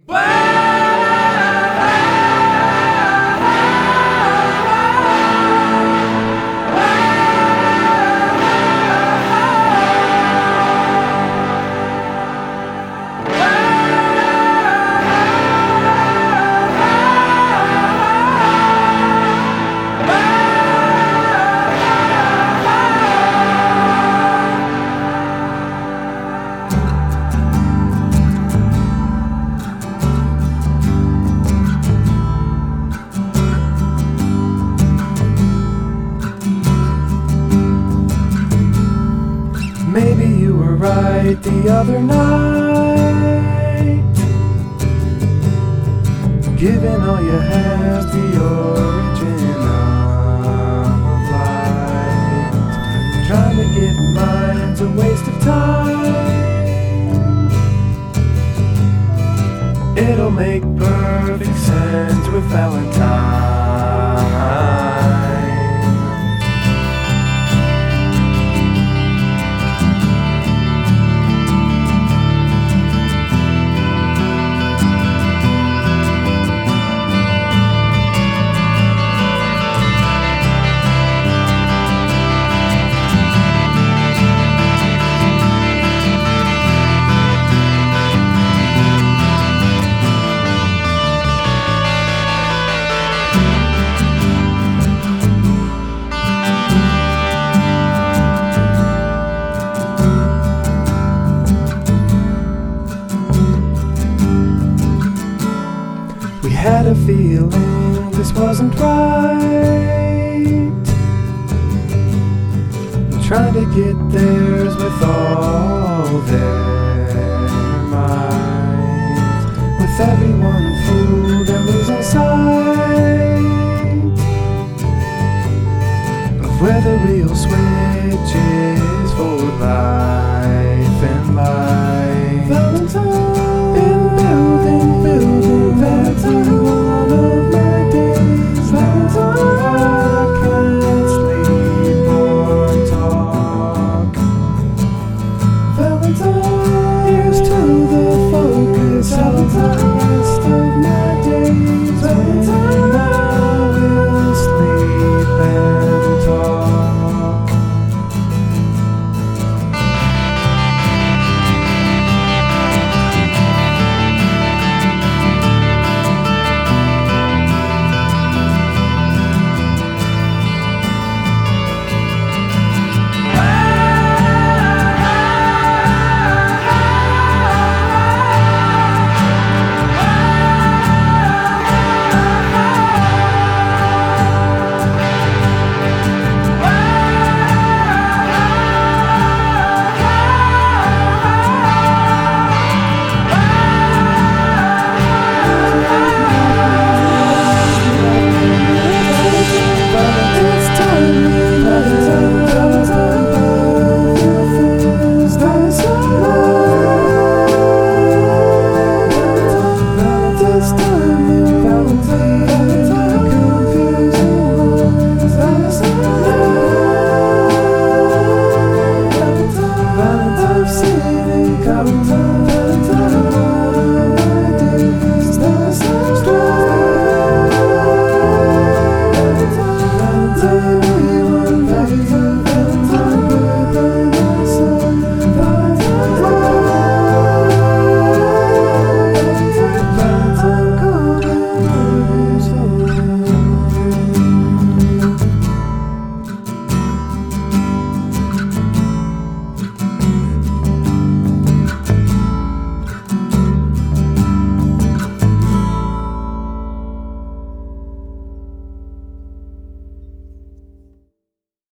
Maybe you were right the other night, giving all you have the original light. Trying to get mine's a waste of time. It'll make perfect sense with Valentine. We had a feeling this wasn't right, trying to get theirs with all their might, with everyone fooled.